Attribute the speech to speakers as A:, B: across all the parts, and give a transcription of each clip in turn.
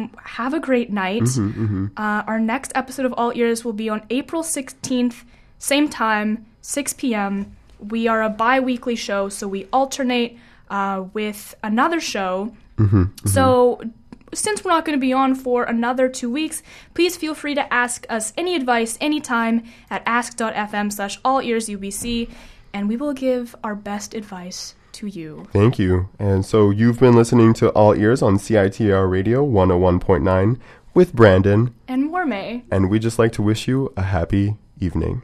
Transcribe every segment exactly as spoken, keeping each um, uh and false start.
A: Um, have a great night.
B: Mm-hmm, mm-hmm.
A: Uh, our next episode of All Ears will be on April sixteenth, same time, six p.m. We are a bi-weekly show, so we alternate uh, with another show.
B: Mm-hmm, mm-hmm.
A: So since we're not going to be on for another two weeks, please feel free to ask us any advice anytime at ask.fm slash allearsubc, and we will give our best advice to you.
B: Thank you. And so you've been listening to All Ears on C I T R Radio one oh one point nine with Brandon
A: and Mormay.
B: And we just like to wish you a happy evening.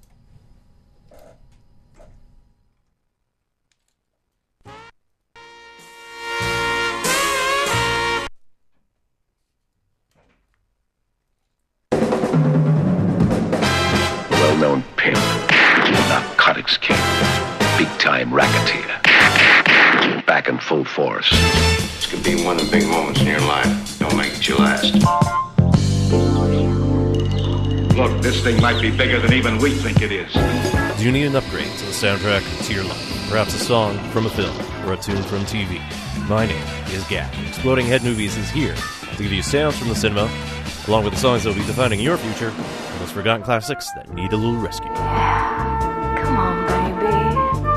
C: Well-known pimp, narcotics king, big-time racketeer, back in full force.
D: This could be one of the big moments in your life. Don't make it your last.
E: Look, this thing might be bigger than even we think it is.
F: Do you need an upgrade to the soundtrack to your life? Perhaps a song from a film or a tune from T V? My name is Gap. Exploding Head Movies is here to give you sounds from the cinema, along with the songs that will be defining your future, and those forgotten classics that need a little rescue.
G: Come on, baby.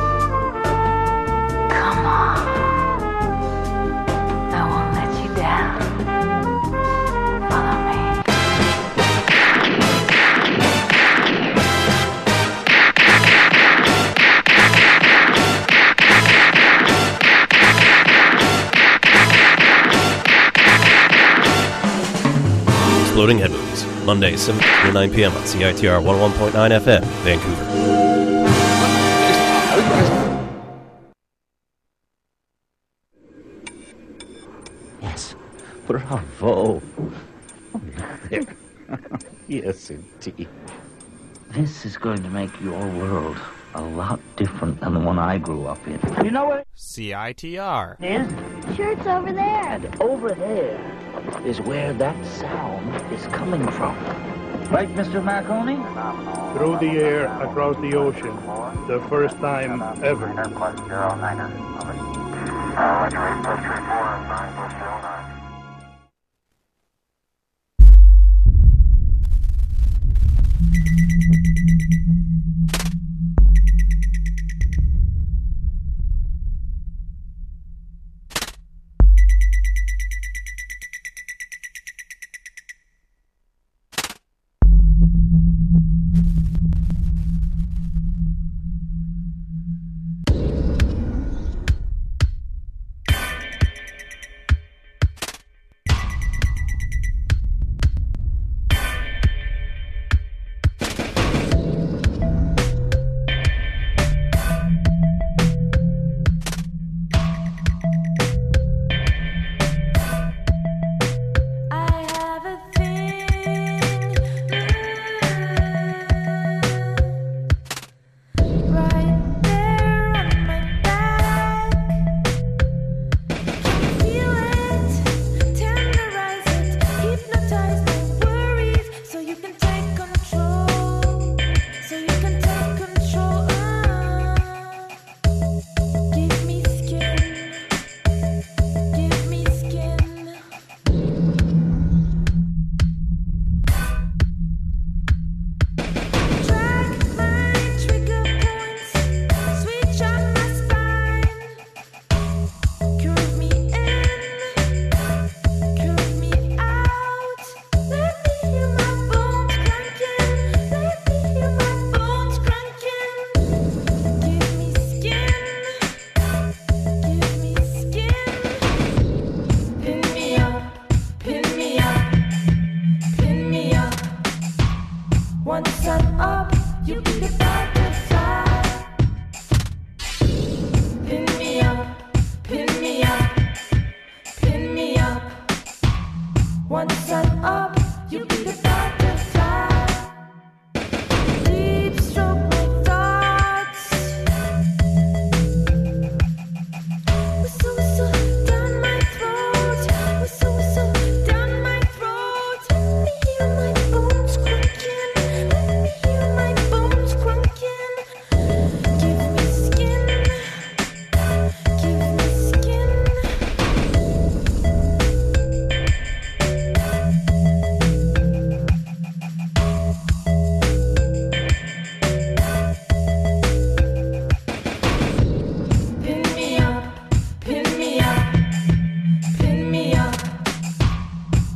G: Come on. I won't let you down. Follow me.
F: Exploding Head Movies, Monday, seven to nine p.m. on C I T R one oh one point nine F M, Vancouver.
H: Yes, bravo. Oh, there. Yes, indeed. This is going to make your world a lot different than the one I grew up in. You know what?
I: C I T R.
H: Is?
G: Sure, it's over there.
H: And over there is where that sound is coming from. Right, Mister Marconi?
J: Through the air, across the ocean, the first time ever.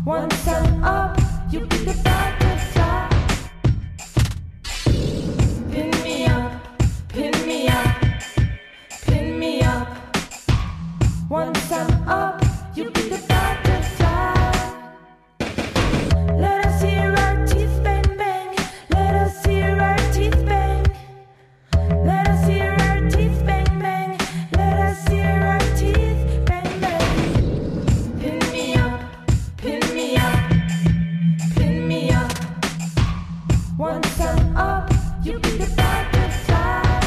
G: Once I'm up, you be the butterfly. Pin me up, pin me up, pin me up. Once I'm up, you be the butterfly. Let us hear our teeth bang bang. Let us hear our teeth bang. Let us hear our teeth bang bang. Let us hear our teeth bang bang. Pin me up, pin me up, pin me up. Once I'm up, you be the butterfly.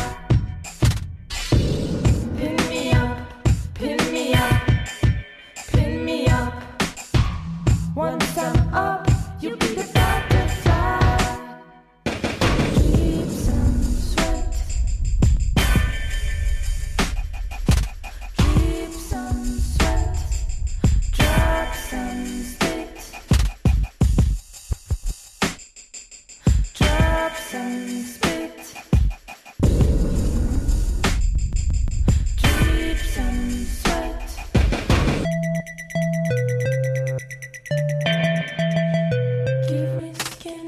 G: Pin me up, pin me up, pin me up. Once I'm up, you be the butterfly. Keep some sweat. Keep some sweat. Drop some spit. Drop some spit. Keep some sweat. Give me skin.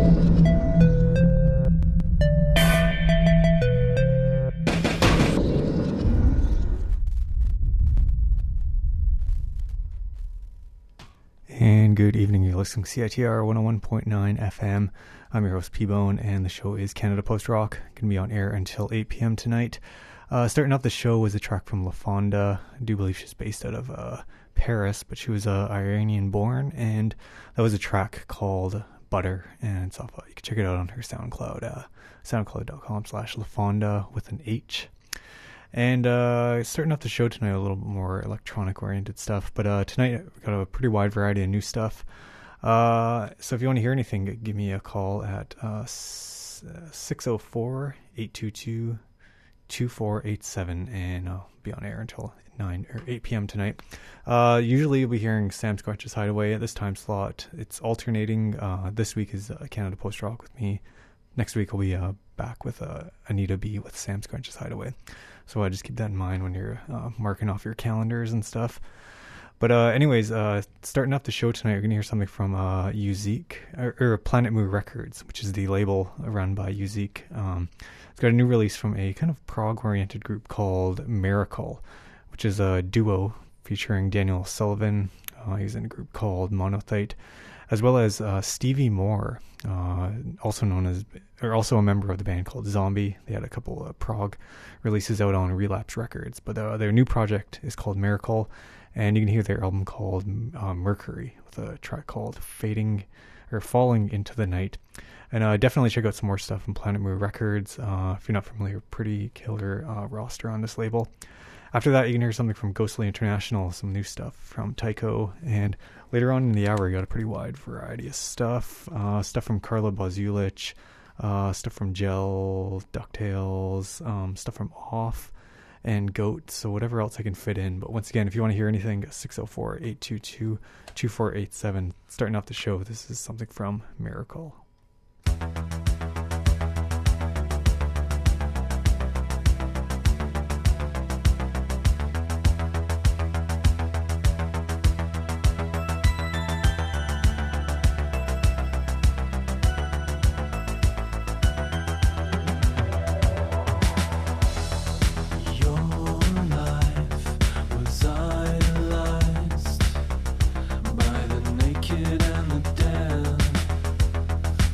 I: And good evening, you're listening to C I T R one oh one point nine F M. I'm your host P-Bone, and the show is Canada Post Rock. Going to be on air until eight p.m. tonight. Uh, starting off the show was a track from La Fonda. I do believe she's based out of uh, Paris, but she was uh, Iranian born, and that was a track called Butter, and it's off, uh, you can check it out on her SoundCloud, uh, soundcloud.com slash La Fonda with an H. And uh, starting off the show tonight, a little bit more electronic-oriented stuff. But uh, tonight, we've got a pretty wide variety of new stuff. Uh, so if you want to hear anything, give me a call at uh, six oh four, eight two two, two four eight seven, and I'll be on air until nine or eight p.m. tonight. Uh, usually, you'll be hearing Sam Squatch's Hideaway at this time slot. It's alternating. Uh, this week is uh, Canada Post Rock with me. Next week, I'll be uh, back with uh, Anita B with Sam Squatch's Hideaway. So uh, just keep that in mind when you're uh, marking off your calendars and stuff. But uh, anyways, uh, starting up the show tonight, you're going to hear something from uh, Uzik, or, or Planet Moo Records, which is the label run by Uzik. Um, it's got a new release from a kind of prog-oriented group called Miracle, which is a duo featuring Daniel Sullivan. Uh, he's in a group called Monothite, as well as uh, Stevie Moore, uh, also known as, or also a member of the band called Zombie. They had a couple of prog releases out on Relapse Records, but uh, their new project is called Miracle, and you can hear their album called uh, Mercury with a track called Fading or Falling into the Night. And uh, definitely check out some more stuff from Planet Moo Records. Uh, if you're not familiar, pretty killer uh, roster on this label. After that, you can hear something from Ghostly International, some new stuff from Tycho, and later on in the hour, you got a pretty wide variety of stuff. Uh, stuff from Carla Bozulich, uh, stuff from Gel, DuckTales, um, stuff from Off, and Goat, so whatever else I can fit in. But once again, if you want to hear anything, six oh four, eight two two, two four eight seven. Starting off the show, this is something from Miracle.
K: By the naked and the dead.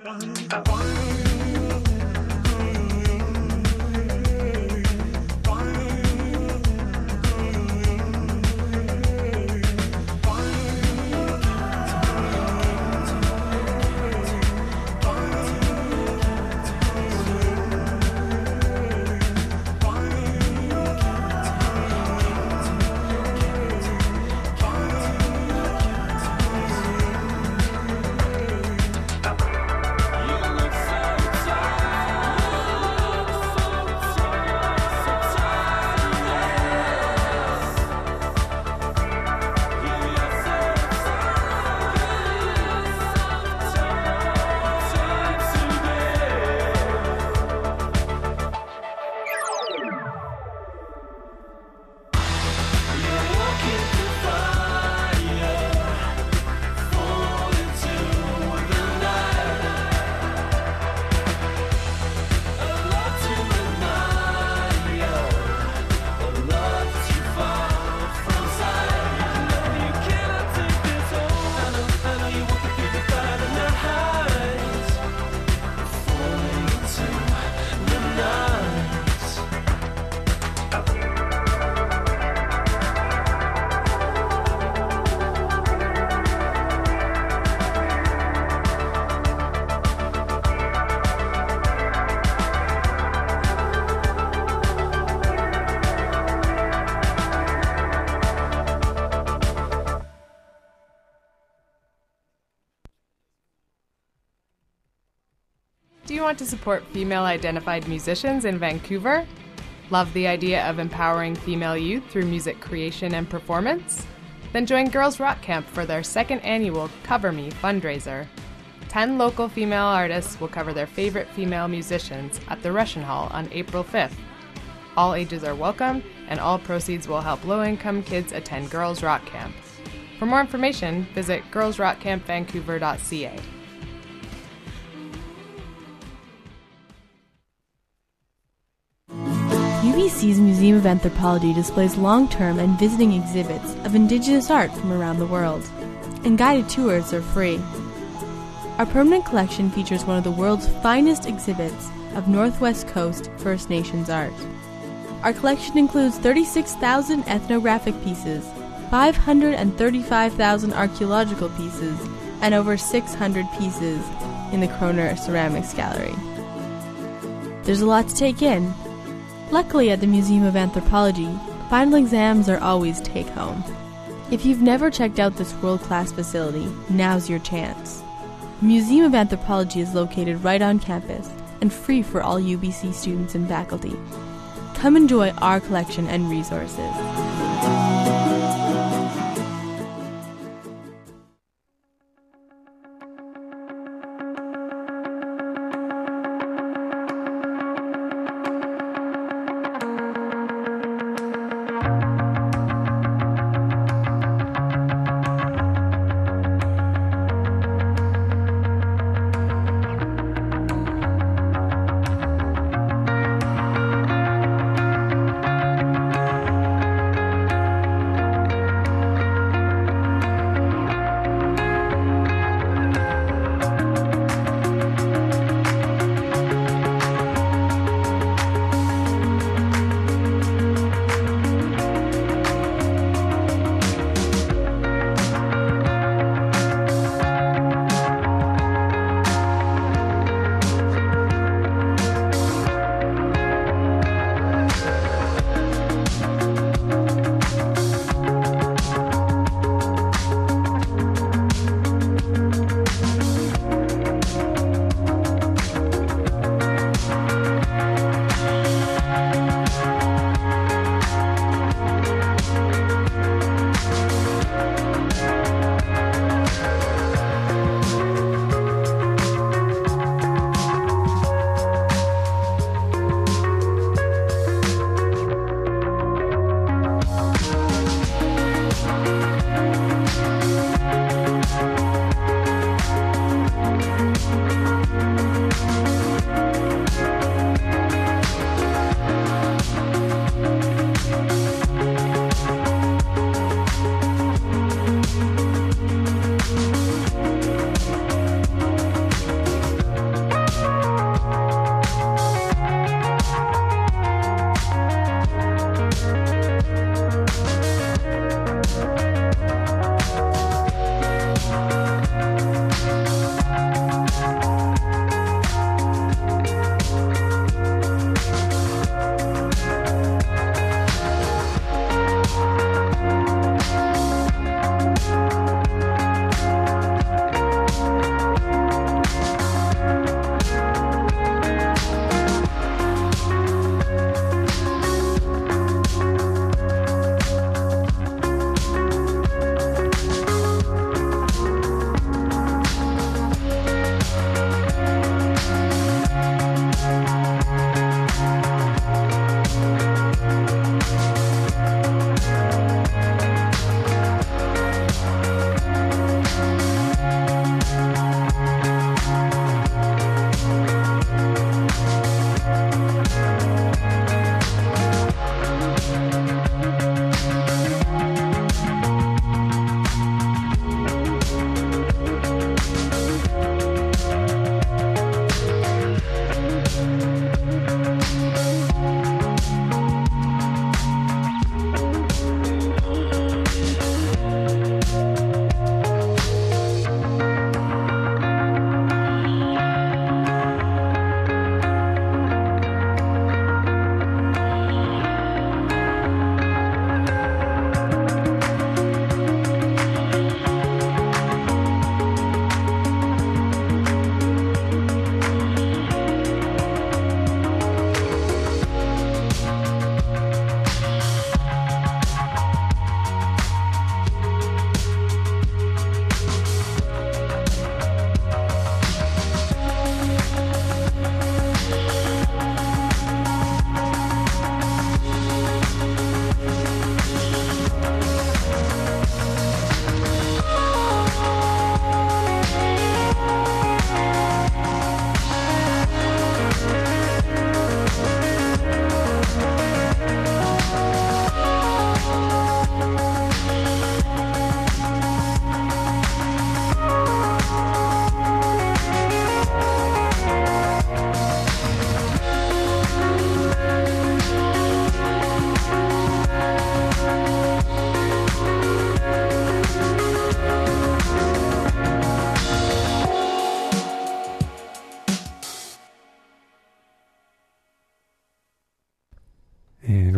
K: Do you want to support female-identified musicians in Vancouver? Love the idea of empowering female youth through music creation and performance? Then join Girls Rock Camp for their second annual Cover Me fundraiser. Ten local female artists will cover their favorite female musicians at the Russian Hall on April fifth. All ages are welcome, and all proceeds will help low-income kids attend Girls Rock Camp. For more information, visit girls rock camp vancouver dot c a.
L: U B C's Museum of Anthropology displays long-term and visiting exhibits of Indigenous art from around the world, and guided tours are free. Our permanent collection features one of the world's finest exhibits of Northwest Coast First Nations art. Our collection includes thirty-six thousand ethnographic pieces, five hundred thirty-five thousand archaeological pieces, and over six hundred pieces in the Kroner Ceramics Gallery. There's a lot to take in. Luckily, at the Museum of Anthropology, final exams are always take-home. If you've never checked out this world-class facility, now's your chance. The Museum of Anthropology is located right on campus and free for all U B C students and faculty. Come enjoy our collection and resources.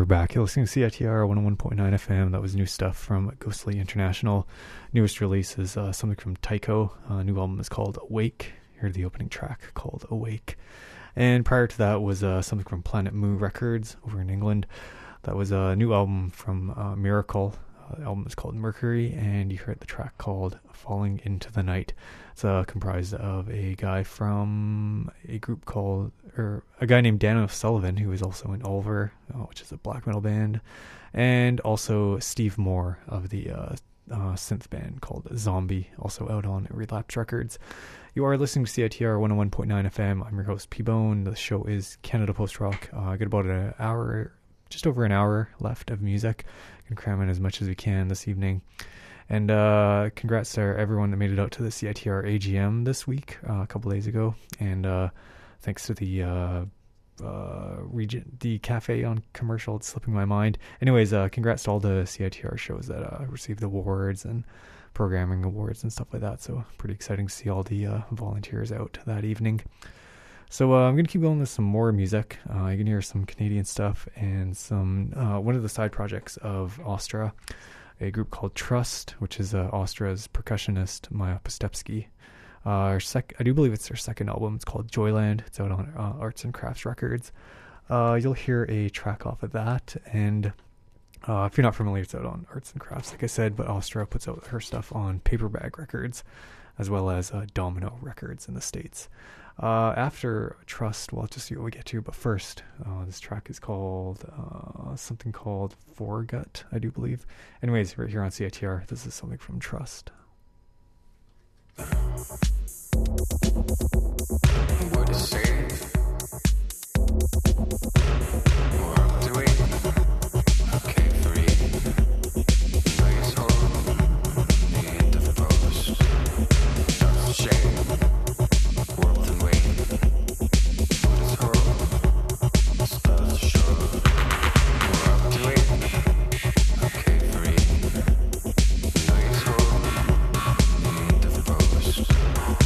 I: back. You're listening to C I T R one oh one point nine F M. That was new stuff from Ghostly International. Newest release is uh, something from Tycho. Uh, new album is called Awake. You heard the opening track called Awake. And prior to that was uh, something from Planet Moo Records over in England. That was a new album from uh, Miracle. Uh, the album is called Mercury, and you heard the track called Falling Into the Night. It's uh, comprised of a guy from a group called, or a guy named Dan O'Sullivan, who is also in Ulver, uh, which is a black metal band, and also Steve Moore of the uh, uh, synth band called Zombie, also out on Relapse Records. You are listening to C I T R one oh one point nine F M. I'm your host, P-Bone. The show is Canada Post Rock. Uh, I got about an hour, just over an hour left of music. Can cram in as much as we can this evening. And uh, congrats to everyone that made it out to the C I T R A G M this week, uh, a couple days ago. And uh, thanks to the uh, uh, region, the cafe on commercial, it's slipping my mind. Anyways, uh, congrats to all the C I T R shows that uh, received awards and programming awards and stuff like that. So pretty exciting to see all the uh, volunteers out that evening. So uh, I'm going to keep going with some more music. Uh, you can hear some Canadian stuff and some uh, one of the side projects of Ostra, a group called Trust, which is uh, Austra's percussionist Maja Postepsky. Uh, our sec- I do believe it's their second album. It's called Joyland. It's out on uh, Arts and Crafts Records. Uh, you'll hear a track off of that, and uh, if you're not familiar, it's out on Arts and Crafts, like I said, but Ostra puts out her stuff on Paperbag Records, as well as uh, Domino Records in the States. Uh, after Trust, well, just see what we get to, but first, uh, this track is called, uh, something called Foregut, I do believe. Anyways, right here on C I T R, this is something from Trust.
M: What is safe? Or up to it? Okay, three. Nice hole. The end of the post. That's a shame. Worth the wait. What is hole? Stars show. Or up to it? Okay, three. Nice hole. The end of the post.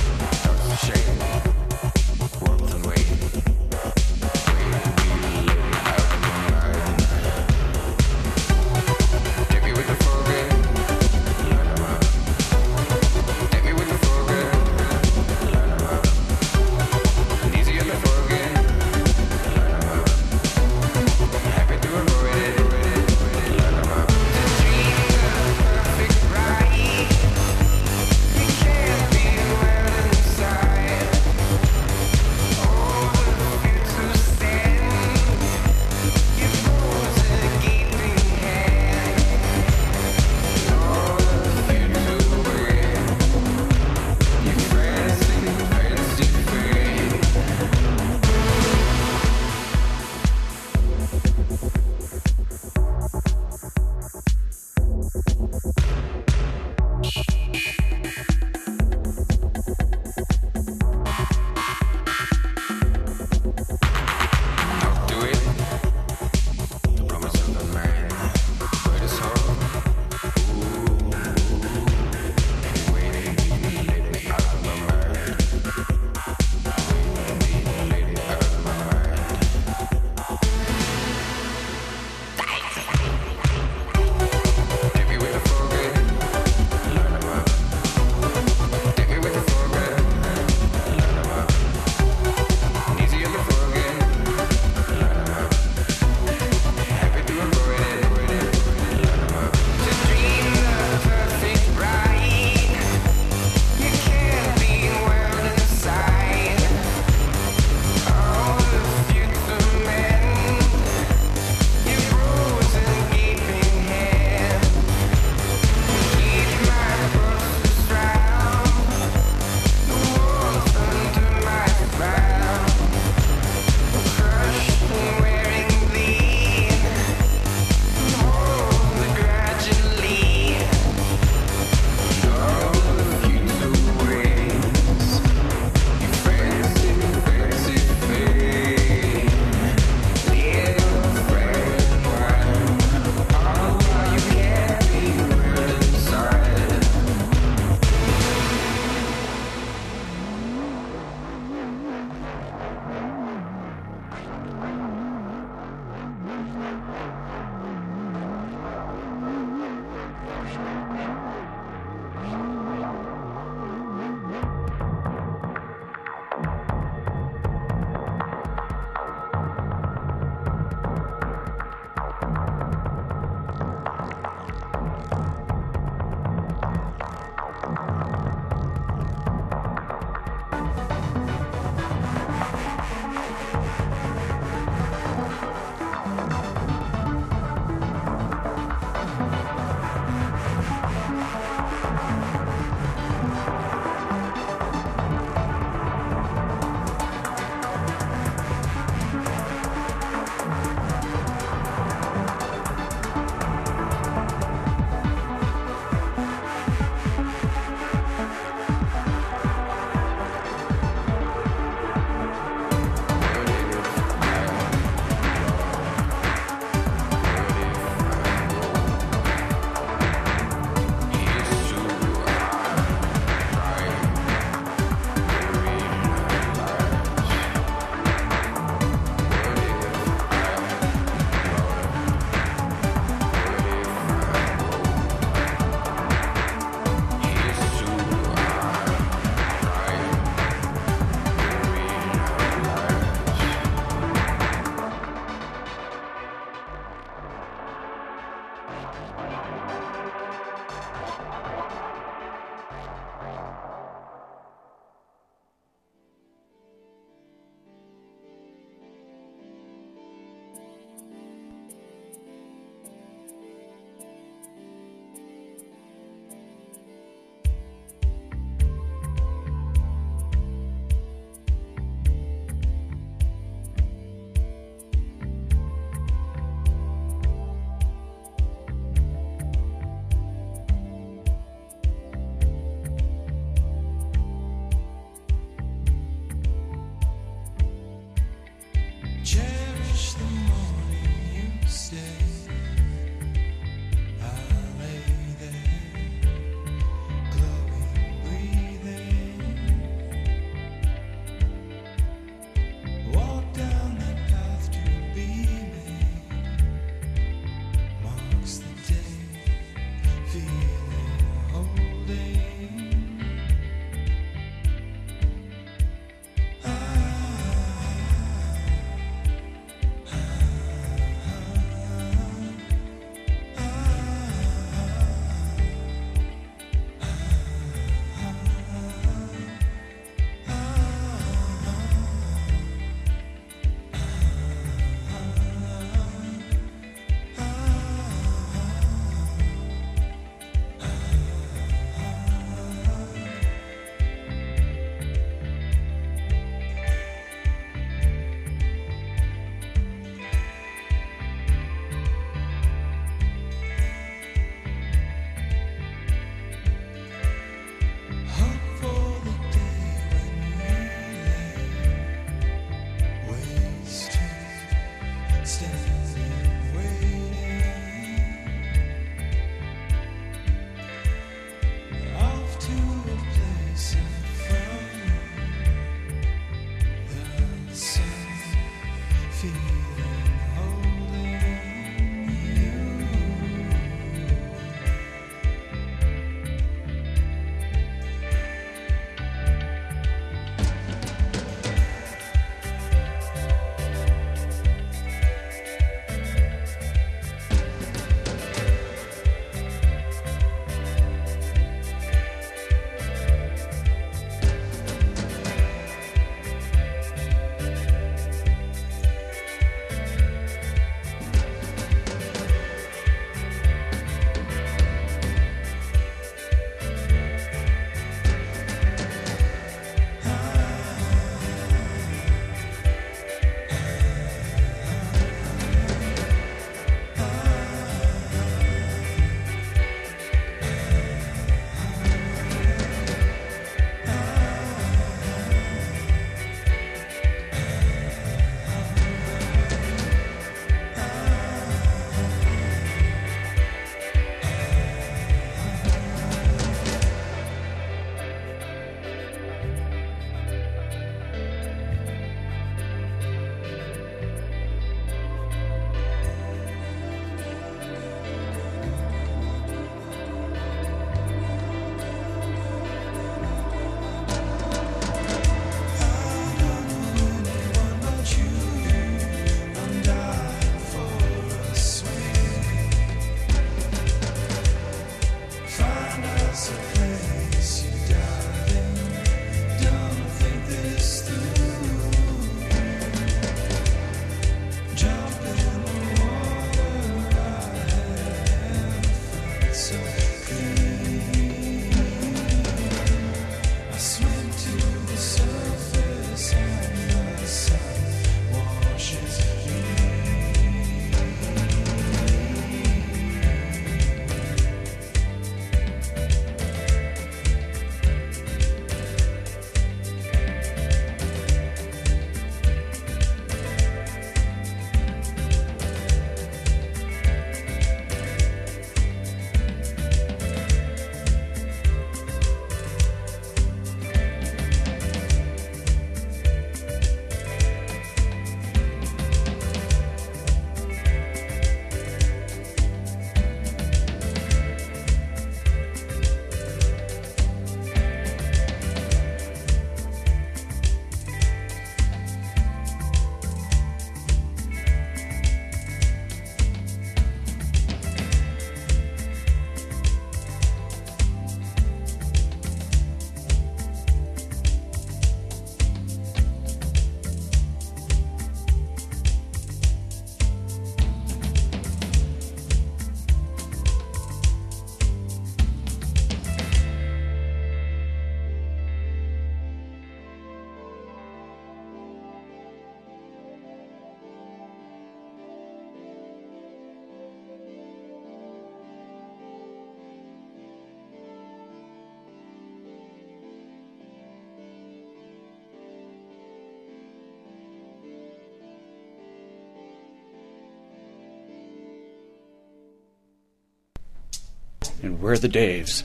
N: And we're the Daves.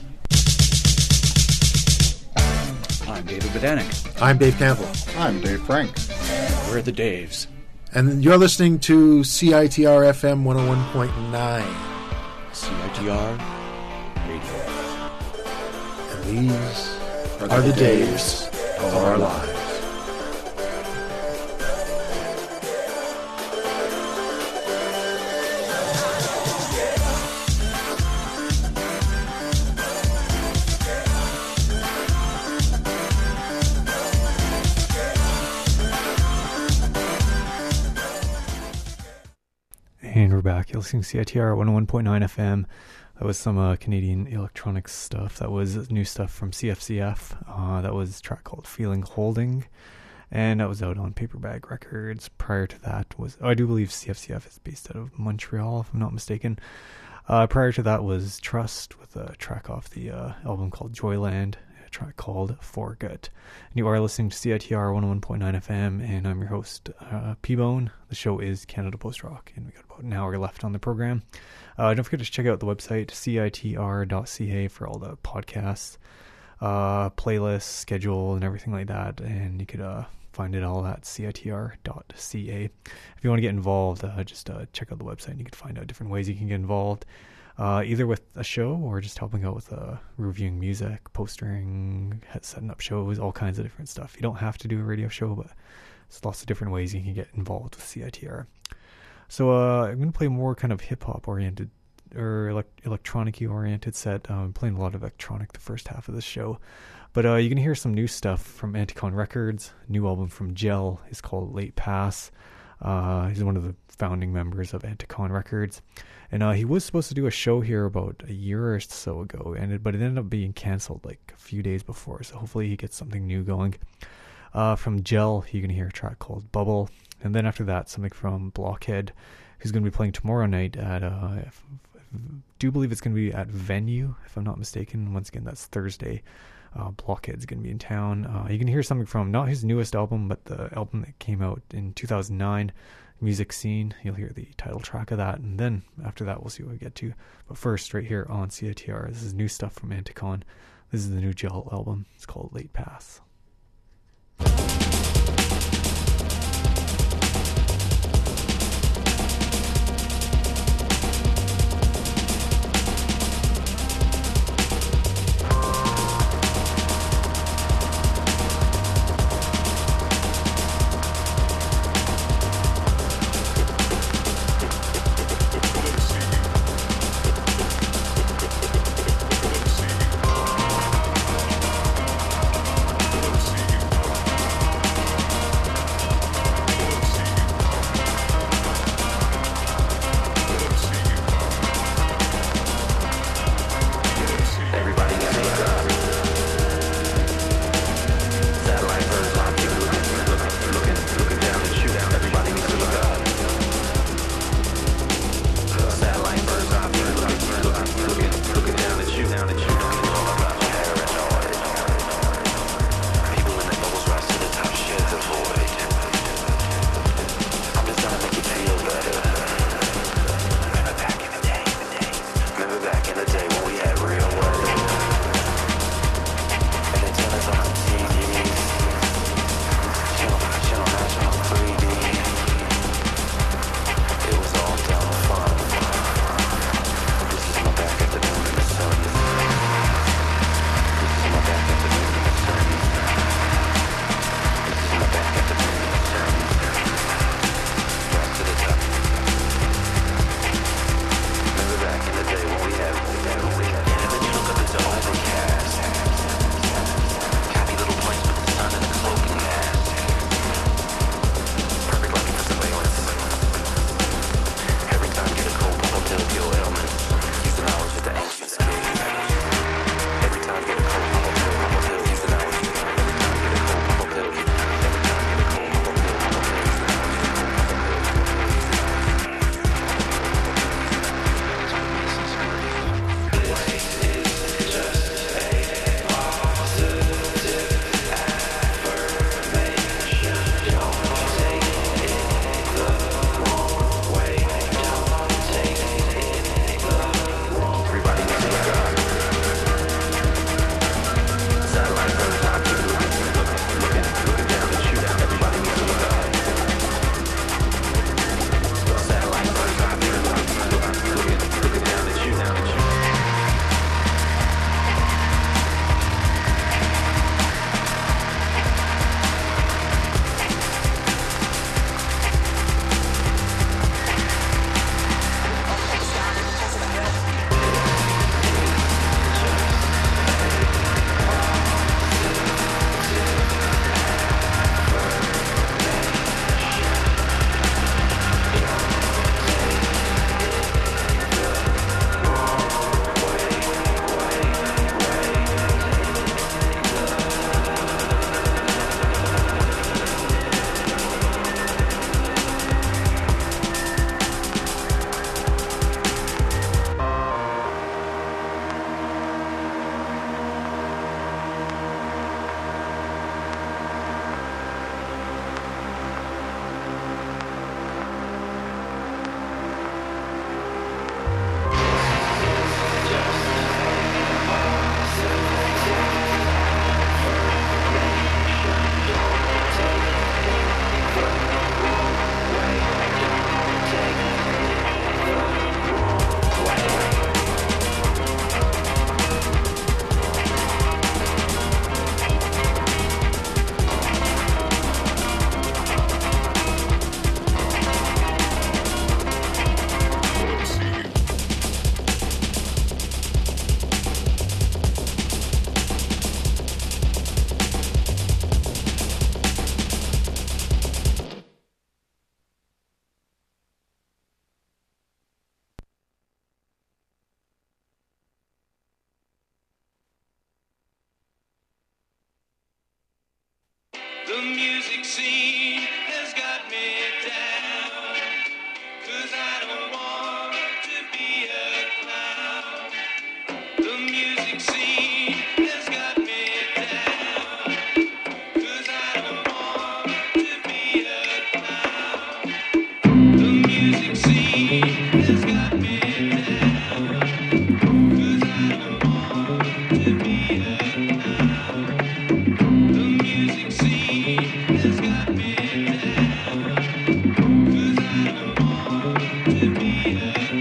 N: I'm David Bodanik.
O: I'm Dave Campbell.
P: I'm Dave Frank.
N: We're the Daves.
O: And you're listening to C I T R F M one oh one point nine.
N: C I T R Radio.
O: And these are, are the, the days of our lives.
I: And we're back. You're listening to C I T R one oh one point nine F M. That was some uh, Canadian electronics stuff. That was new stuff from C F C F. Uh, that was a track called Feeling Holding. And that was out on Paperbag Records. Prior to that was... Oh, I do believe C F C F is based out of Montreal, if I'm not mistaken. Uh, prior to that was Trust with a track off the uh, album called Joyland. A track called Forget. And you are listening to C I T R one oh one point nine F M, and I'm your host, uh, P-Bone. The show is Canada Post Rock, and we got about an hour left on the program. Uh, don't forget to check out the website, C I T R dot C A, for all the podcasts, uh, playlists, schedule, and everything like that. And you could uh, find it all at C I T R dot C A. If you want to get involved, uh, just uh, check out the website, and you can find out different ways you can get involved. Uh, either with a show or just helping out with uh, reviewing music, postering, setting up shows, all kinds of different stuff. You don't have to do a radio show, but there's lots of different ways you can get involved with C I T R. So uh, I'm going to play more kind of hip-hop oriented or elect- electronic-y oriented set. I'm playing a lot of electronic the first half of this show. But uh, you can hear some new stuff from Anticon Records. New album from Gel is called Late Pass. Uh, he's one of the founding members of Anticon Records. And uh, he was supposed to do a show here about a year or so ago, and it, but it ended up being canceled like a few days before, so hopefully he gets something new going. Uh, from Gel, you can hear a track called Bubble, and then after that, something from Blockhead, who's going to be playing tomorrow night at, uh, if, if, do believe it's going to be at Venue, if I'm not mistaken. Once again, that's Thursday. Uh, Blockhead's going to be in town. Uh, you can hear something from, not his newest album, but the album that came out in two thousand nine, Music Scene. You'll hear the title track of that, and then after that we'll see what we get to. But first, right here on C I T R, this is new stuff from Anticon. This is the new Gel album. It's called Late Pass.
M: Let's
P: music scene has got me down, 'cause I don't want to be a clown. The music scene has got me down, 'cause I don't want to be a clown. The music scene has got me down, 'cause I don't want to be a clown. The music scene has got me down, 'cause I don't want to be a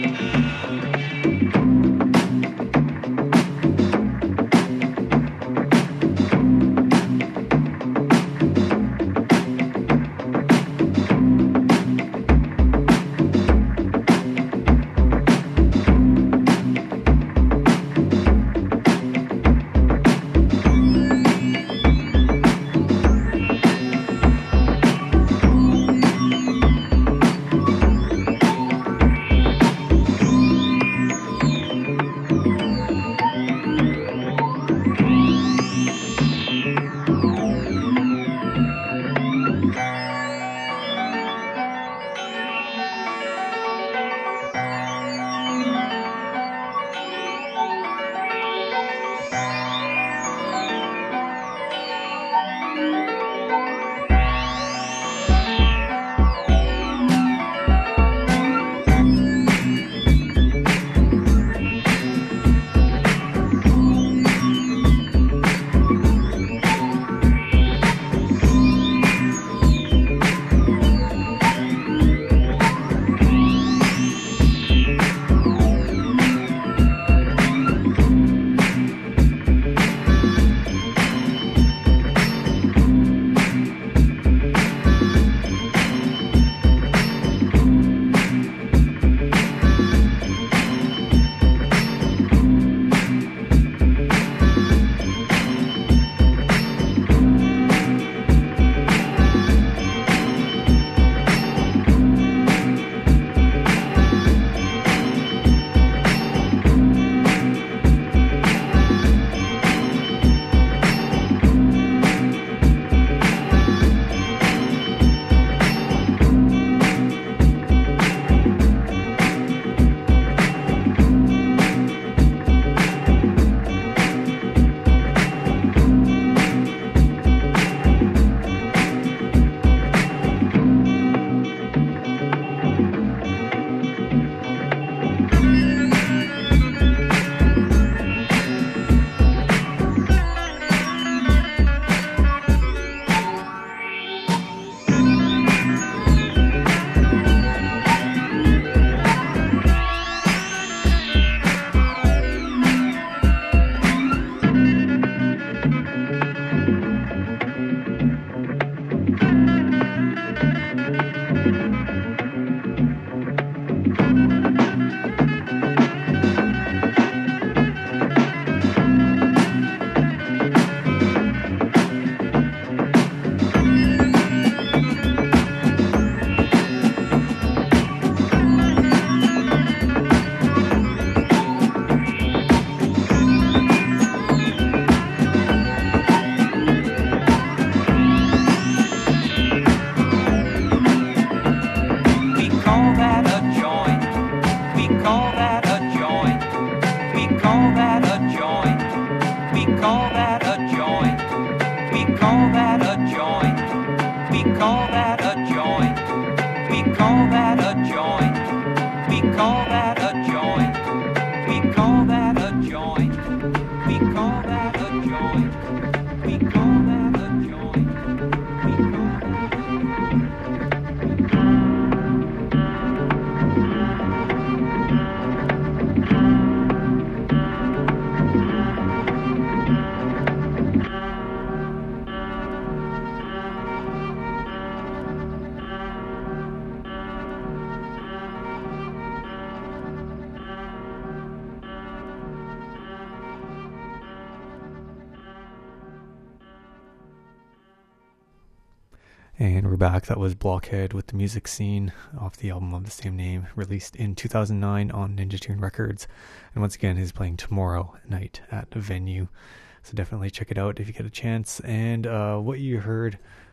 I: And we're back. That was Blockhead with the music scene off the album of the same name, released in two thousand nine on Ninja Tune Records. And once again, he's playing tomorrow night at a venue. So definitely check it out if you get a chance. And uh, what you heard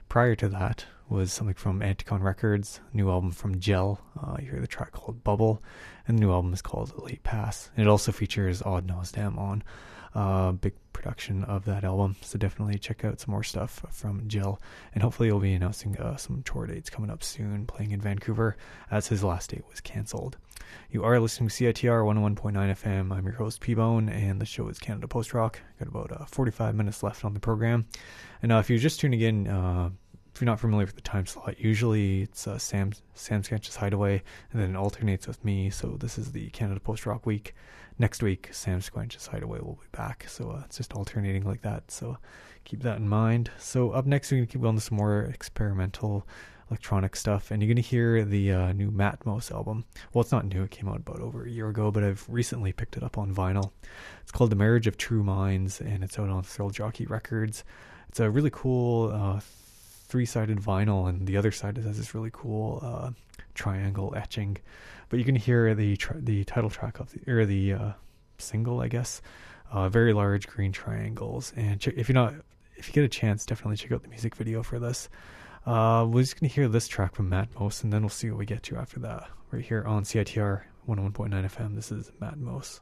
I: Prior to that was something from Anticon Records, a new album from Gel. Uh, you hear the track called Bubble, and the new album is called Late Pass. And it also features Odd Nosdam on. Uh, big production of that album, so definitely check out some more stuff from Jill, and hopefully he'll be announcing uh, some tour dates coming up soon, playing in Vancouver, as his last date was cancelled. You are listening to C I T R one oh one point nine F M. I'm your host P-Bone, and the show is Canada Post Rock. Got about uh, forty-five minutes left on the program, and uh, if you're just tuning in, uh, if you're not familiar with the time slot, usually it's uh, Sam Sam Sketch's Hideaway, and then it alternates with me. So this is the Canada Post Rock week. Next week, Sam Squanch's Hideaway will be back. So uh, it's just alternating like that. So keep that in mind. So up next, we're going to keep on to some more experimental electronic stuff. And you're going to hear the uh, new Matmos album. Well, it's not new. It came out about over a year ago, but I've recently picked it up on vinyl. It's called The Marriage of True Minds, and it's out on Thrill Jockey Records. It's a really cool uh, three-sided vinyl, and the other side has this really cool uh, triangle etching. But you can hear the tr- the title track of the or the uh, single, I guess. Uh, very large green triangles, and ch- if you're not, if you get a chance, definitely check out the music video for this. Uh, we're just gonna hear this track from Matmos, and then we'll see what we get to after that. Right here on C I T R one oh one point nine F M. This is Matmos.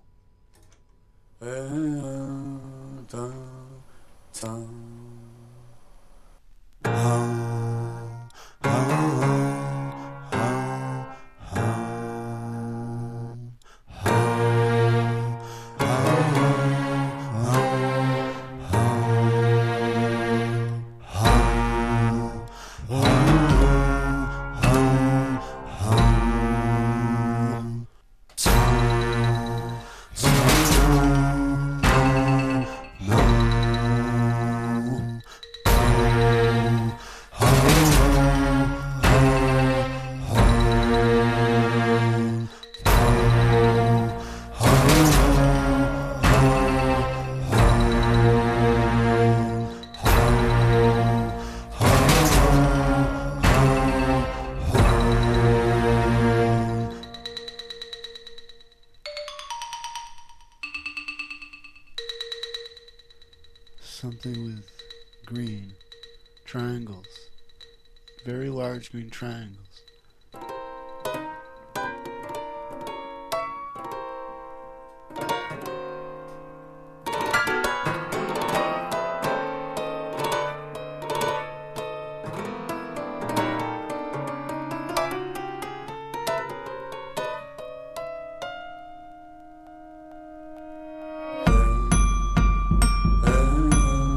O: Something with green triangles, very large green triangles.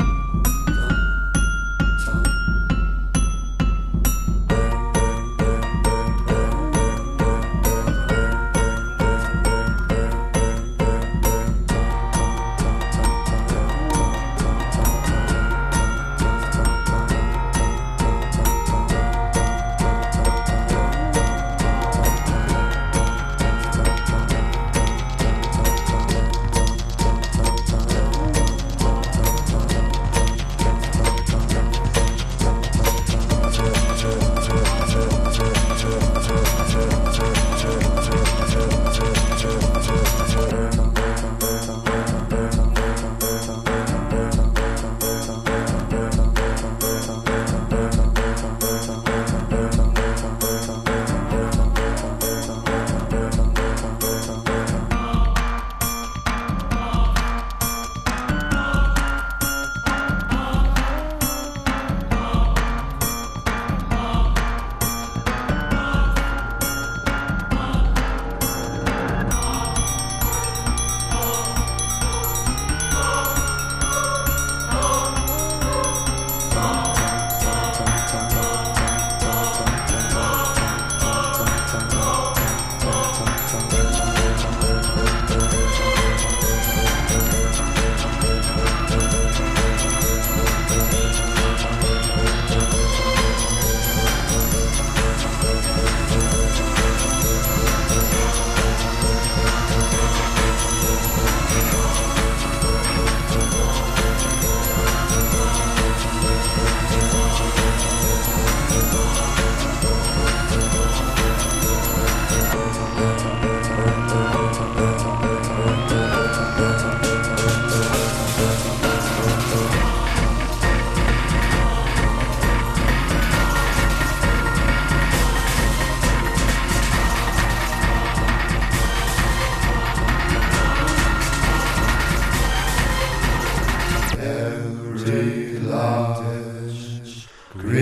M: Thank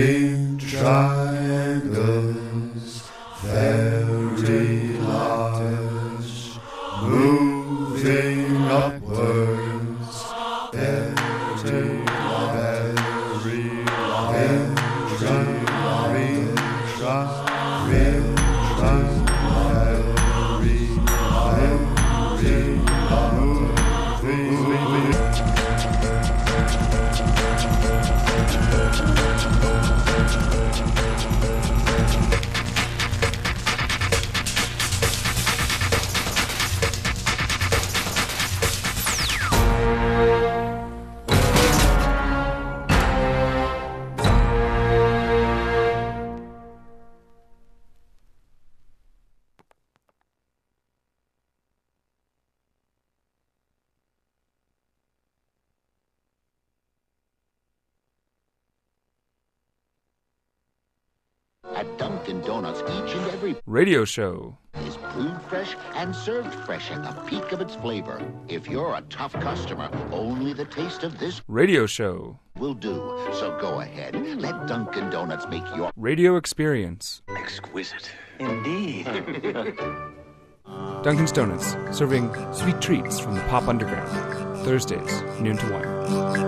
M: Moving triangles, very large, moving upwards, very large, very large, very
Q: At Dunkin' Donuts, each and every
R: Radio show.
Q: is brewed fresh and served fresh at the peak of its flavor. If you're a tough customer, only the taste of this
R: Radio show.
Q: will do. So go ahead, let Dunkin' Donuts make your
R: Radio experience.
H: Exquisite. Indeed.
R: Dunkin's Donuts, serving sweet treats from the pop underground. Thursdays, noon to one.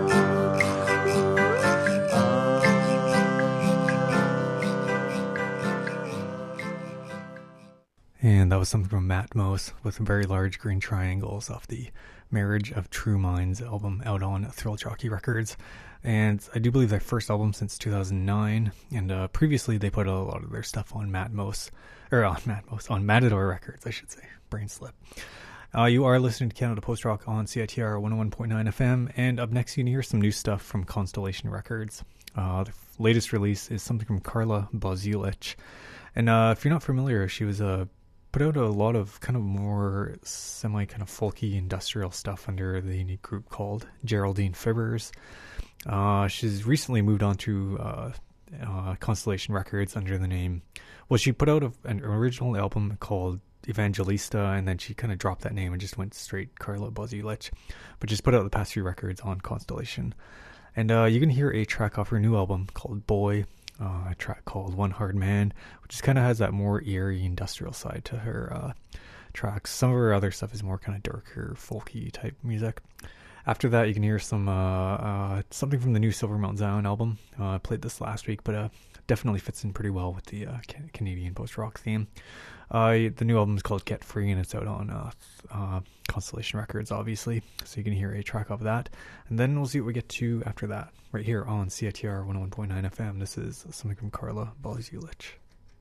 I: And that was something from Matmos with very large green triangles off the Marriage of True Minds album out on Thrill Jockey Records. And I do believe their first album since two thousand nine. And uh, previously they put a lot of their stuff on Matmos, or on Matmos, on Matador Records, I should say. Brain slip. Uh, you are listening to Canada Post Rock on C I T R one oh one point nine F M. And up next you can hear some new stuff from Constellation Records. Uh, the latest release is something from Carla Bozulich. And uh, if you're not familiar, she was a put out a lot of kind of more semi kind of folky industrial stuff under the unique group called Geraldine Fibbers. Uh, she's recently moved on to uh, uh, Constellation Records under the name. Well, she put out a, an original album called Evangelista, and then she kind of dropped that name and just went straight Carla Bozulich. But just put out the past few records on Constellation. And uh, you can hear a track off her new album called Boy. Uh, a track called One Hard Man, which just kind of has that more eerie industrial side to her uh, tracks. Some of her other stuff is more kind of darker, folky type music. After that, you can hear some uh, uh, something from the new Silver Mount Zion album. Uh, I played this last week, but uh, definitely fits in pretty well with the uh, ca- Canadian post-rock theme. Uh, the new album is called Get Free, and it's out on uh, uh, Constellation Records, obviously. So you can hear a track of that. And then we'll see what we get to after that, right here on C I T R one oh one point nine F M. This is something from Carla Bozulich.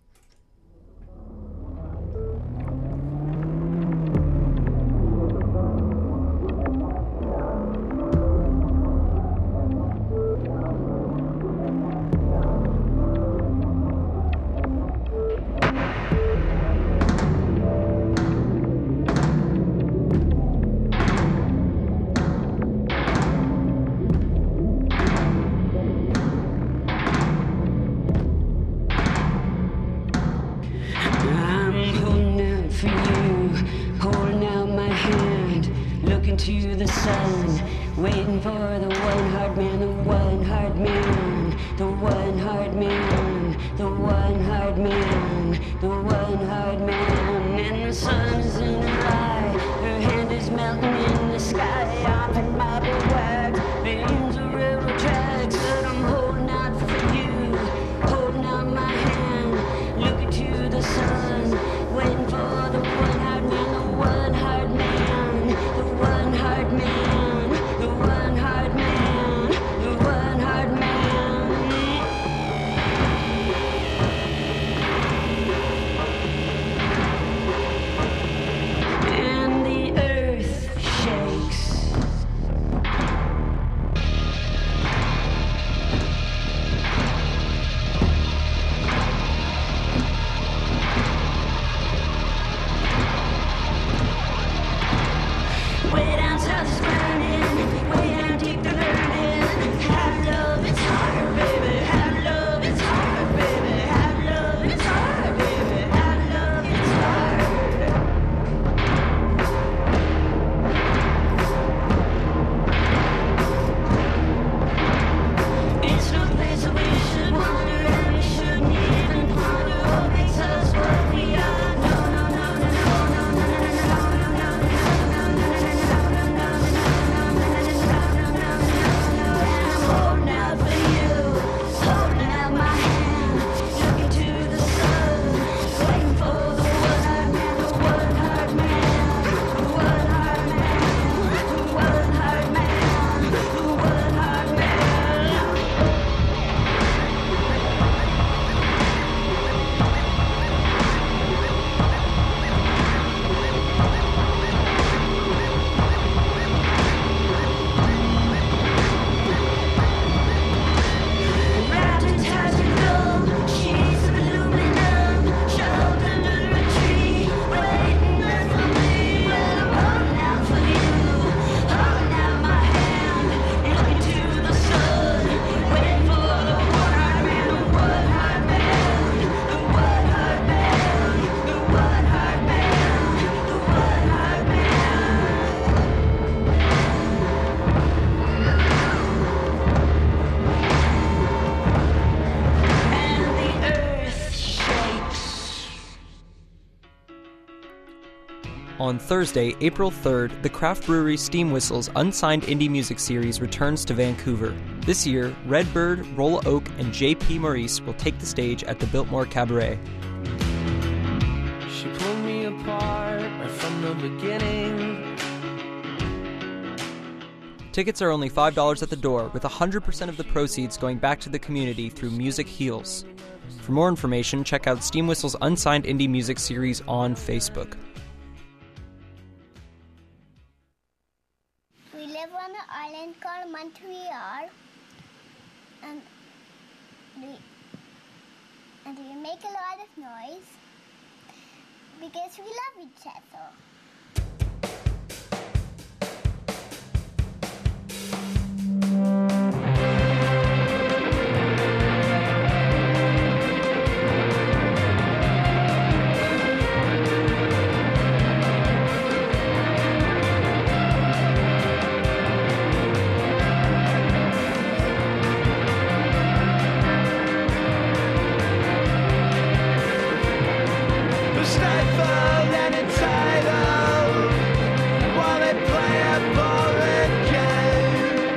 S: I'm holding out for you, holding out my hand, looking to the sun, waiting for the one hard man, the one hard man, the one hard man, the one hard man, the one hard man. And the sun is in her eye, her hand is melting in the sky. I'm in my wax, billions of railroad tracks, but I'm holding out for you, holding out my hand, looking to the sun, waiting for the one hard man, the one hard man, the one hard man, the one hard man, the one hard man.
T: On Thursday, April third, the craft brewery Steam Whistle's Unsigned Indie Music Series returns to Vancouver. This year, Redbird, Rolla Oak, and J P Maurice will take the stage at the Biltmore Cabaret.
P: She pulled me apart right from the beginning.
T: Tickets are only five dollars at the door, with one hundred percent of the proceeds going back to the community through Music Heals. For more information, check out Steam Whistle's Unsigned Indie Music Series on Facebook.
U: We live on an island called Montreal, and we, and we make a lot of noise because we love each other.
P: Stifled and entitled while they play a boring game.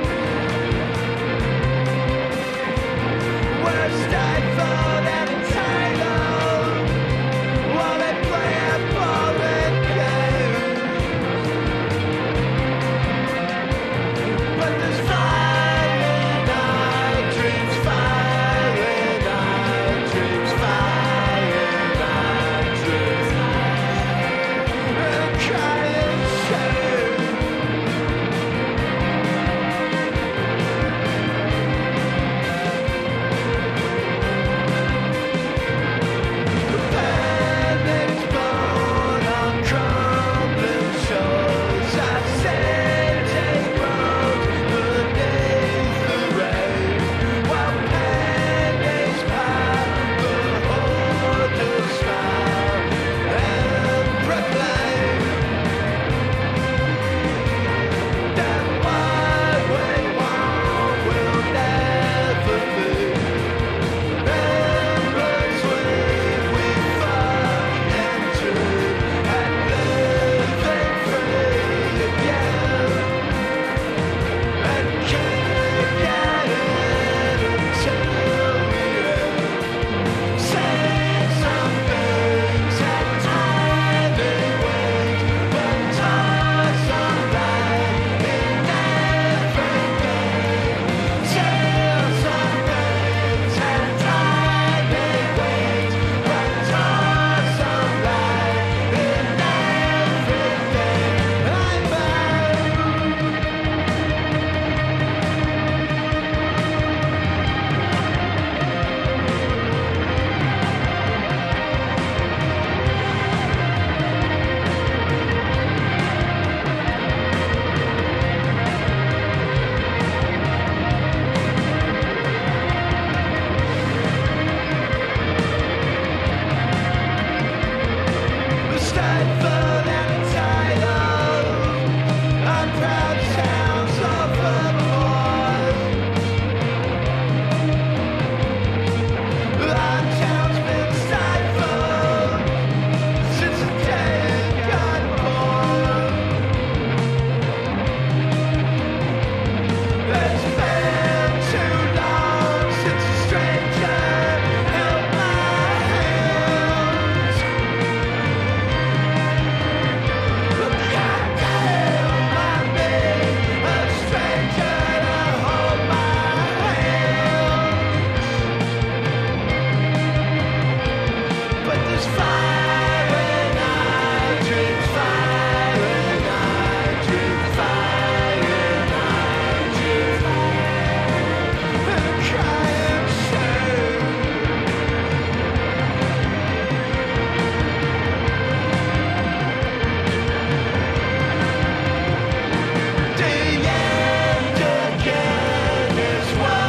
P: We're stifled and entitled while they play a boring game. But there's fire in our dreams, fire in our dreams, fire in our dreams.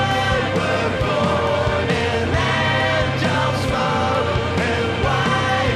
P: Why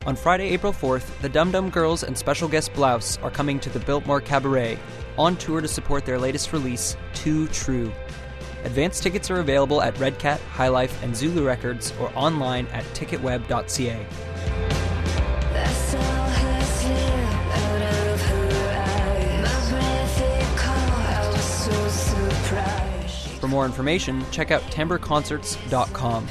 T: On Friday, April fourth, the Dum Dum Girls and special guest Blouse are coming to the Biltmore Cabaret, on tour to support their latest release, Too True. Advance tickets are available at Red Cat, High Life, and Zulu Records, or online at ticketweb dot c a.
P: That's all her slip out of her eyes. My breath it caught, I was so surprised.
T: For more information, check out timbre concerts dot com.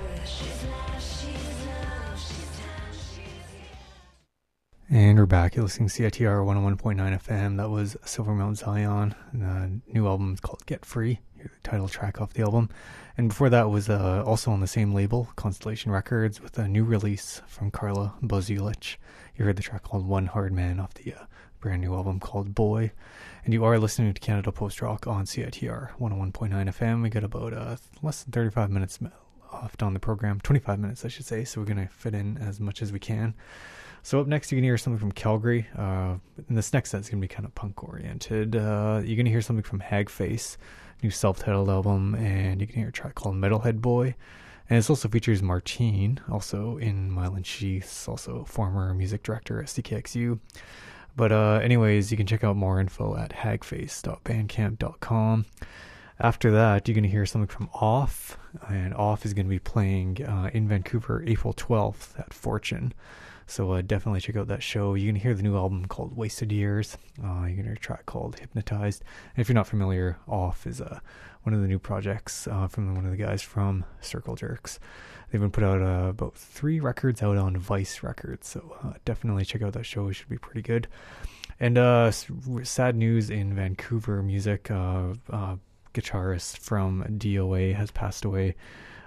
I: And we're back. You're listening to C I T R one oh one point nine F M. That was Silver Mount Zion. The new album is called Get Free. Here's the title track off the album. And before that was uh, also on the same label, Constellation Records, with a new release from Carla Bozulich. You heard the track called One Hard Man off the uh, brand new album called Boy. And you are listening to Canada Post Rock on C I T R one oh one point nine F M. We got about uh, less than thirty-five minutes left on the program. twenty-five minutes, I should say. So we're going to fit in as much as we can. So up next, you can hear something from Calgary. Uh, and this next set is going to be kind of punk-oriented. Uh, you're going to hear something from Hagface, new self-titled album, and you can hear a track called Metalhead Boy. And it also features Martine, also in Mylan Sheaths, also former music director at S D K X U. But uh, anyways, you can check out more info at hagface dot bandcamp dot com. After that, you're going to hear something from Off, and Off is going to be playing uh, in Vancouver April twelfth at Fortune. So uh, definitely check out that show. You can hear the new album called Wasted Years. Uh, you can hear a track called Hypnotized. And if you're not familiar, Off is uh, one of the new projects uh, from one of the guys from Circle Jerks. They've been put out uh, about three records out on Vice Records. So uh, definitely check out that show. It should be pretty good. And uh, sad news in Vancouver music. Uh, uh, guitarist from D O A has passed away.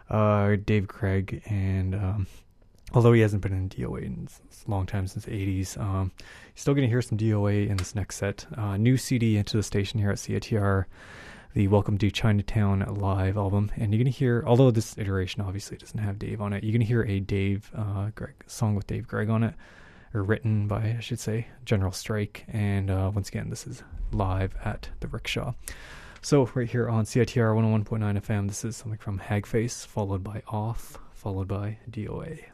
I: Uh, Dave Craig, and... Um, although he hasn't been in D O A in a long time, since the eighties, um, you're still going to hear some D O A in this next set. Uh, new C D into the station here at C I T R, the Welcome to Chinatown live album. And you're going to hear, although this iteration obviously doesn't have Dave on it, you're going to hear a Dave uh, Greg song with Dave Gregg on it, or written by, I should say, General Strike. And uh, once again, this is live at the Rickshaw. So right here on C I T R one oh one point nine F M, this is something from Hagface, followed by Off, followed by D O A.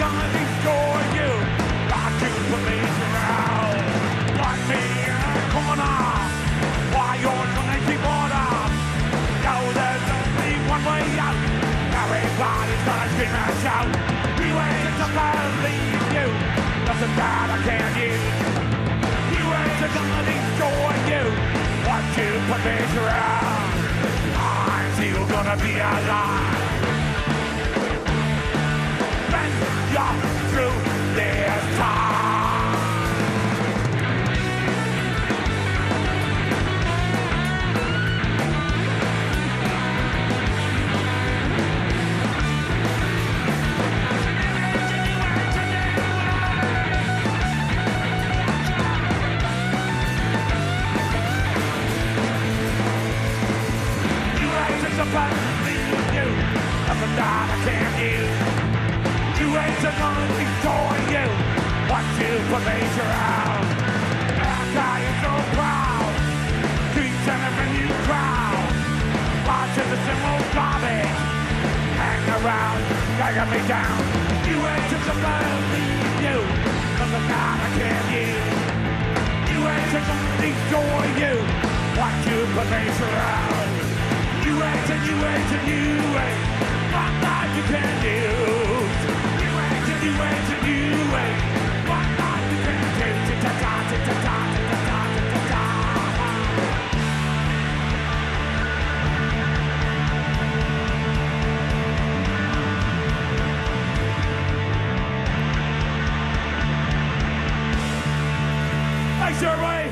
P: gonna destroy you. Got to police around. Lock me in a corner. Why you're gonna keep order? No, there's only one way out. Everybody's gonna scream and shout. You ain't gonna believe you. Nothing that I can't use. You ain't gonna destroy you. What you put me around. I'm still gonna be alive. When you're through this time. You ain't just a believe you. Nothing that I can't use. You ain't gonna destroy you. What you put me around. That guy is so proud. Keep sending you crowd. Watching the same garbage. Hang around, dragging me down. You ain't just a believe you. Nothing that I can't use. You ain't gonna destroy you. What you put me around. You ain't and you ain't and you ain't. What that you can use. You ain't and you ain't and you ain't. What that you can do. Ta-ta-ta-ta-ta-ta-ta-ta-ta-ta-ta. Thanks, everybody.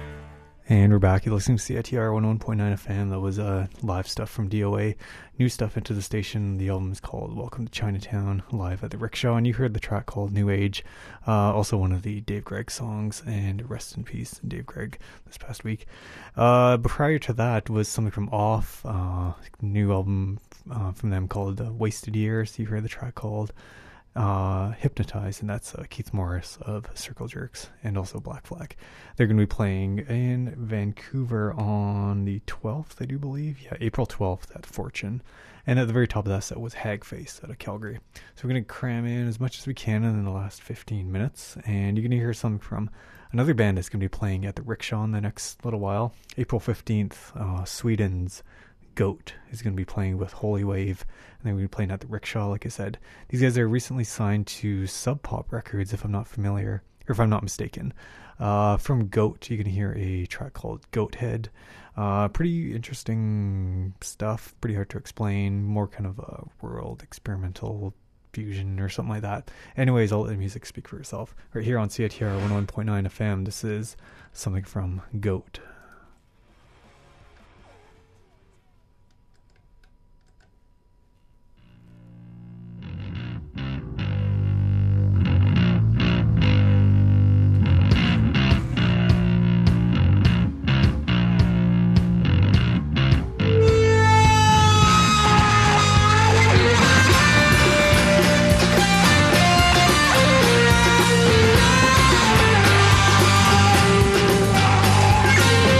I: And we're back. You're listening to C I T R one oh one point nine F M. That was uh, live stuff from D O A. New stuff into the station. The album is called Welcome to Chinatown, live at the Rickshaw. And you heard the track called New Age. Uh, also one of the Dave Gregg songs. And rest in peace, Dave Gregg, this past week. Uh, but prior to that was something from Off. Uh, new album uh, from them called uh, Wasted Years. You heard the track called uh Hypnotized, and that's uh, Keith Morris of Circle Jerks and also Black Flag. They're going to be playing in Vancouver on the twelfth, I do believe. Yeah, April twelfth at Fortune. And at the very top of that set was Hagface out of Calgary. So we're going to cram in as much as we can in the last fifteen minutes, and you're going to hear something from another band that's going to be playing at the Rickshaw in the next little while. April fifteenth, uh, Sweden's Goat is going to be playing with Holy Wave, and then we're going to be playing at the Rickshaw. Like I said, these guys are recently signed to Sub Pop Records, if I'm not familiar, or if I'm not mistaken. Uh, from Goat, you can hear a track called Goat Head. Uh, pretty interesting stuff, pretty hard to explain, more kind of a world experimental fusion or something like that. Anyways, I'll let the music speak for itself. Right here on C I T R one oh one point nine F M, this is something from Goat.
P: Thank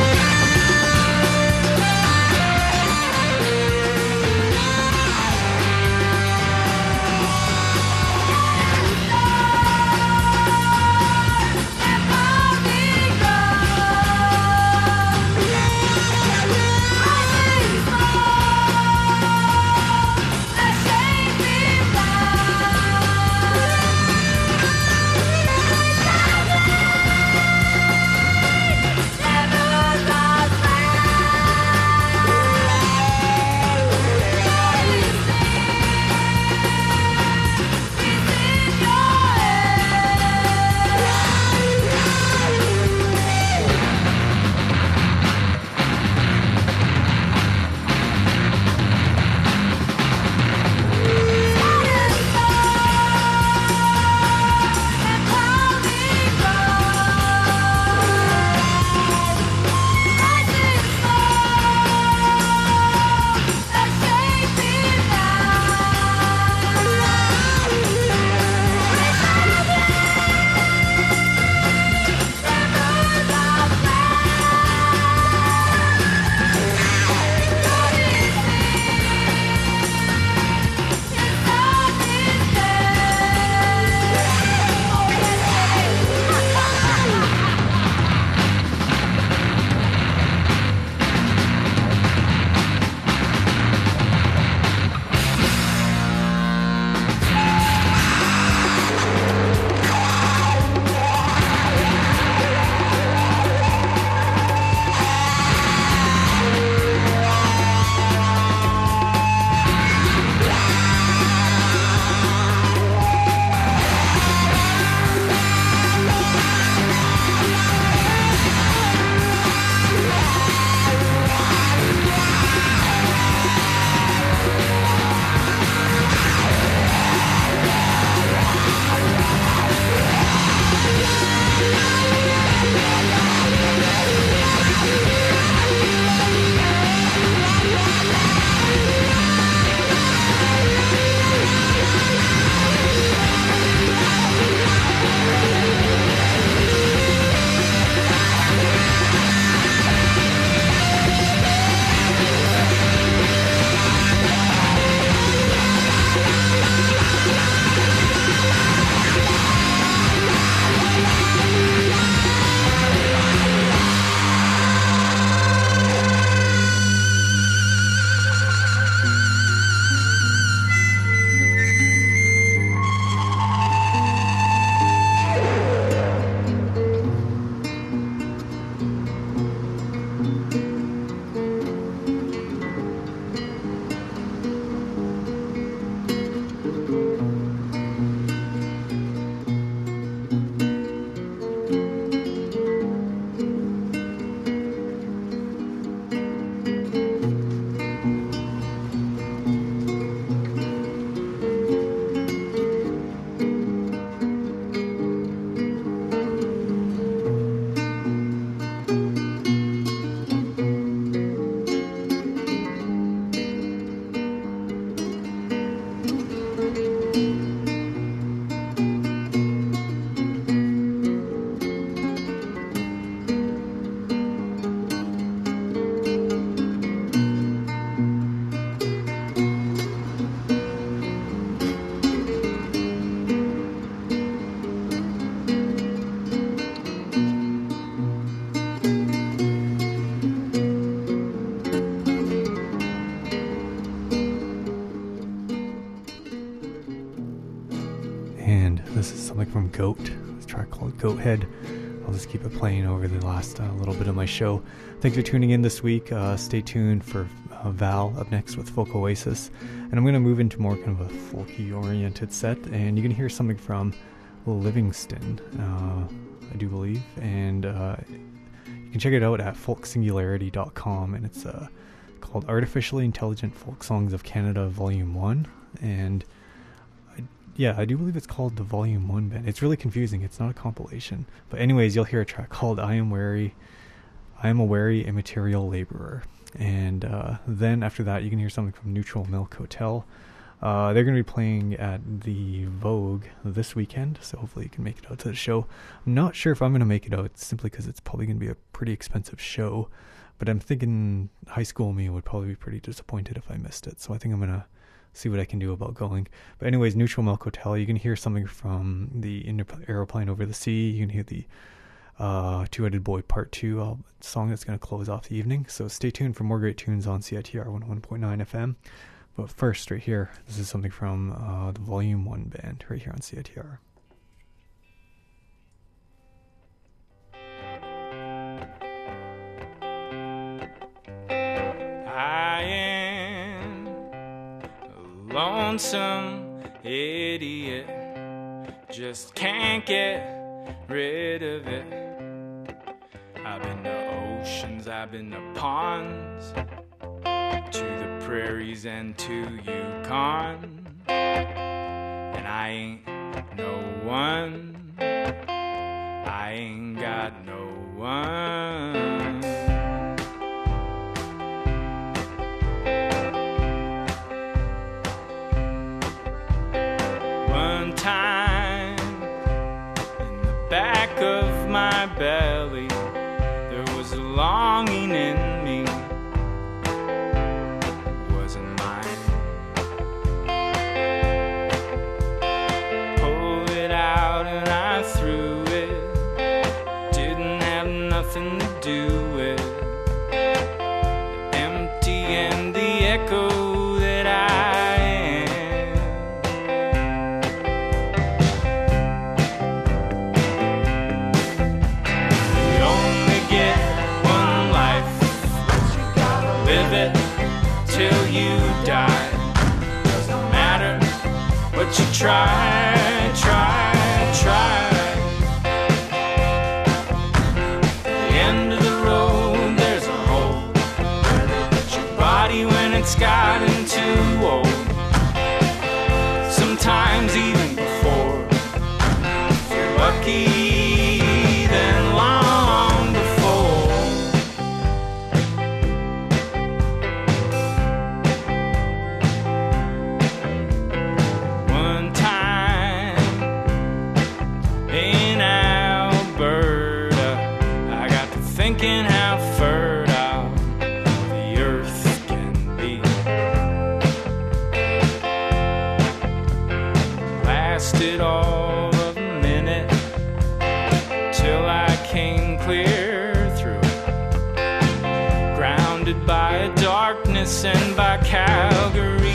I: and this is something from Goat. This track called Goat Head. I'll just keep it playing over the last uh, little bit of my show. Thanks for tuning in this week. Uh, stay tuned for uh, Val up next with Folk Oasis. And I'm going to move into more kind of a folky-oriented set, and you can hear something from Livingston, uh, I do believe. And uh, you can check it out at folk singularity dot com, and it's uh, called Artificially Intelligent Folk Songs of Canada Volume one. And yeah, I do believe it's called the Volume one band. It's really confusing. It's not a compilation. But anyways, you'll hear a track called I Am Wary, I Am a Wary Immaterial Laborer. And uh, then after that, you can hear something from Neutral Milk Hotel. Uh, they're going to be playing at the Vogue this weekend, so hopefully you can make it out to the show. I'm not sure if I'm going to make it out, simply because it's probably going to be a pretty expensive show. But I'm thinking high school me would probably be pretty disappointed if I missed it. So I think I'm going to see what I can do about going. But anyways, Neutral Milk Hotel, you can hear something from the Aeroplane Over the Sea. You can hear the uh, Two-Headed Boy Part two uh, song that's going to close off the evening. So stay tuned for more great tunes on C I T R one oh one point nine F M. But first, right here, this is something from uh, the Volume one band right here on C I T R.
A: I am a lonesome idiot, just can't get rid of it. I've been to oceans, I've been to ponds, to the prairies and to Yukon, and I ain't no one, I ain't got no one. One time, in the back of my belly, there was a longing in me. It wasn't mine. Pulled it out and I threw it. Didn't have nothing to do with the empty and the echo that I am. You only get one life, live it till you die. Doesn't matter what you try, try, try. At the end of the road, there's a hole. But your body when it's gotten too old. Sometimes even before. If you're lucky, then long before. One time in Alberta, I got to thinking how fertile the earth can be. Lasted all of a minute till I came clear through it, grounded by a darkness and by Calgary.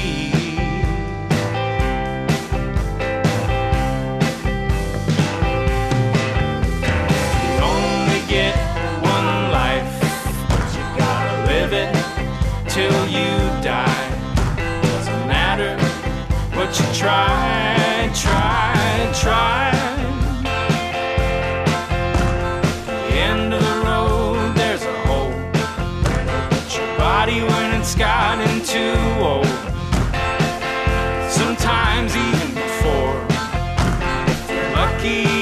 A: You only get one life, but you gotta live it till you die. Doesn't matter what you try, try, try. At the end of the road, there's a hole. But your body when it's gotten too old. Sometimes even before. If you're lucky,